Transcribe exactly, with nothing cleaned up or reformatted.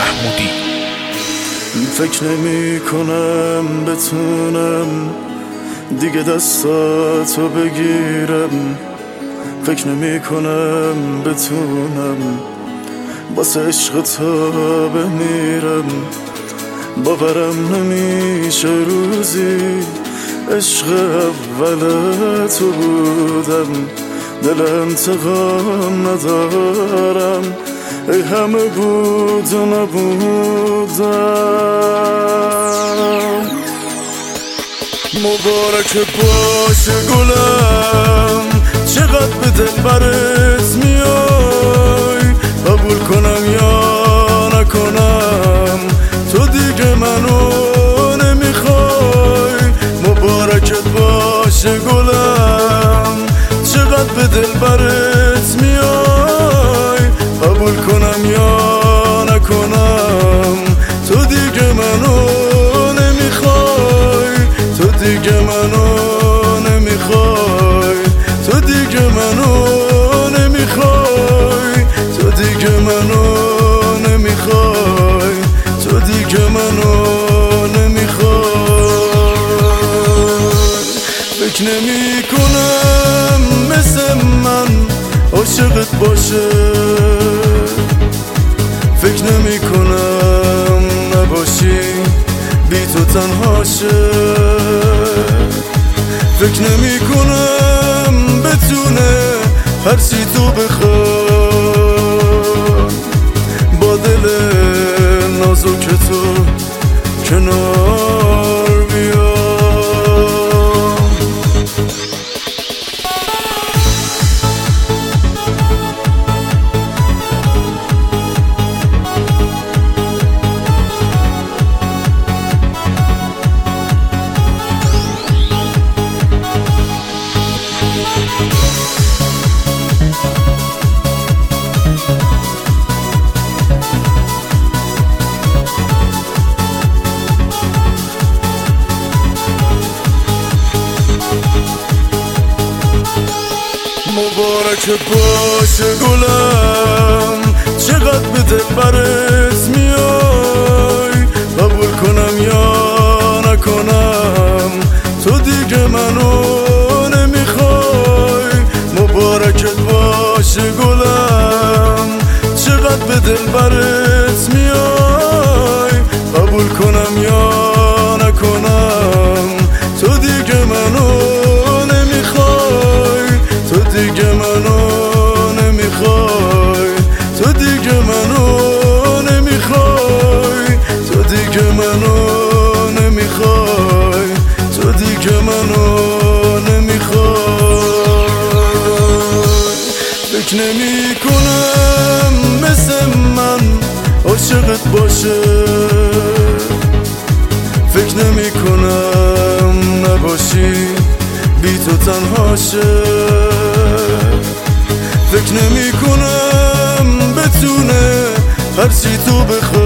محمودی. فکر نمی کنم بتونم دیگه دستاتو بگیرم، فکر نمی کنم بتونم واسه عشق تا بمیرم. باورم نمیشه روزی عشق اول تو بودم، دل انتقام ندارم، ای همه بود و نبودم. مبارک باشه گلم، چقدر به دل برت میای، قبول کنم یا نکنم تو دیگه منو نمیخوای. مبارکت باشه گلم، چقدر به دل برت میای، قبول کنم یا نکنم تو دیگه منو نمیخوای، تو دیگه منو نمیخوای، تو دیگه منو نمیخوای، تو دیگه منو نمیخوای، تو دیگه منو نمیخوای. فکر نمی کنم مثل من عاشقت باشه، فکر نمی کنم نباشی بی تو تنها شه، فکر نمی کنم بتونه هرچی تو بخوای با دل نازک تو کنار بیام. مبارک باشه گلم، چقدر به دل برت میای، قبول کنم یا نکنم تو دیگه منو نمیخوای. مبارکت باشه گلم، چقدر به دل برت میای، قبول کنم یا نکنم تو دیگه منو نمیخوای، تو دیگه منو نمیخوای، تو دیگه منو نمیخوای، تو دیگه منو نمیخوای، تو دیگه منو نمیخوای. فکر نمی کنم مثل من عاشقت باشه، فکر نمی کنم نباشی بی تو تنها شه، فکر نمی کنم بتونه هرچی تو بخوای